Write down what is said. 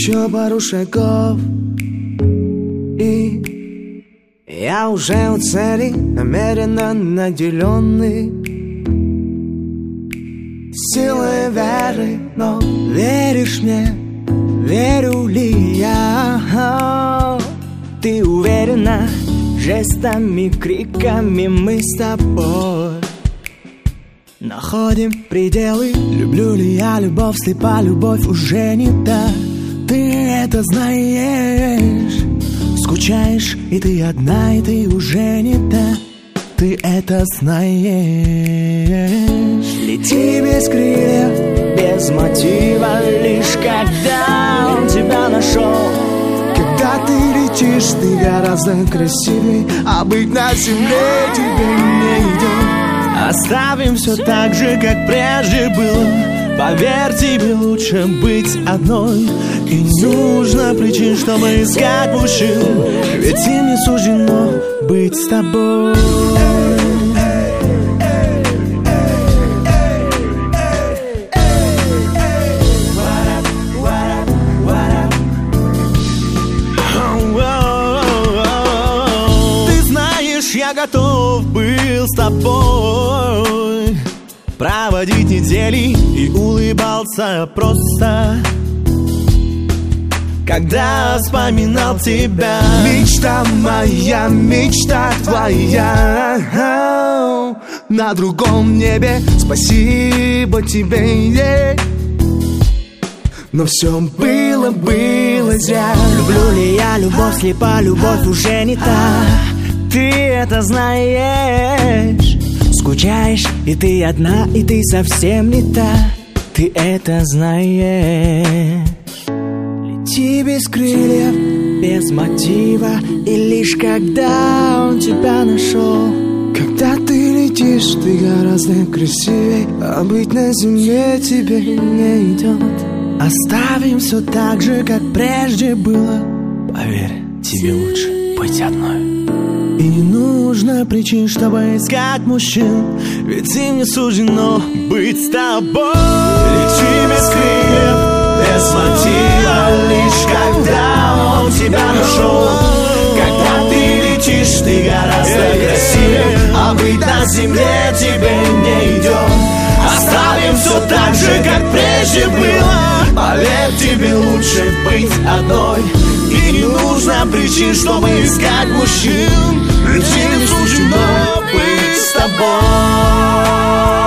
Еще пару шагов, и я уже у цели, намеренно наделенный силой веры. Но веришь мне, верю ли я? Ты уверена? Жестами, криками мы с тобой находим пределы. Люблю ли я любовь, слепа любовь уже не та. Ты это знаешь. Скучаешь, и ты одна, и ты уже не та. Ты это знаешь. Лети без крыльев, без мотива, лишь когда он тебя нашел. Когда ты летишь, ты гораздо красивей, а быть на земле тебе не идет. Оставим все так же, как прежде было. Поверь, тебе лучше быть одной. И не нужно причин, чтобы искать мужчин, ведь им не суждено быть с тобой. Я готов был с тобой проводить недели и улыбался просто, когда вспоминал тебя. Мечта моя, мечта твоя, на другом небе. Спасибо тебе, но все было зря. Люблю ли я любовь, слепа любовь уже не та. Ты это знаешь. Скучаешь, и ты одна, и ты совсем не та. Ты это знаешь. Лети без крыльев, без мотива, и лишь когда он тебя нашел. Когда ты летишь, ты гораздо красивей, а быть на земле тебе не идет. Оставим все так же, как прежде было. Поверь, тебе лучше быть одной. И не нужно причин, чтобы искать мужчин, ведь им не суждено быть с тобой. Лети без крыльев, без мотива, лишь когда он тебя нашел. Когда ты летишь, ты гораздо красивее, а быть на земле тебе не идет. Оставим все так же, как прежде было. Поверь, тебе лучше быть одной. И не нужно причин, чтобы искать мужчин, ведь им не суждено быть с тобой.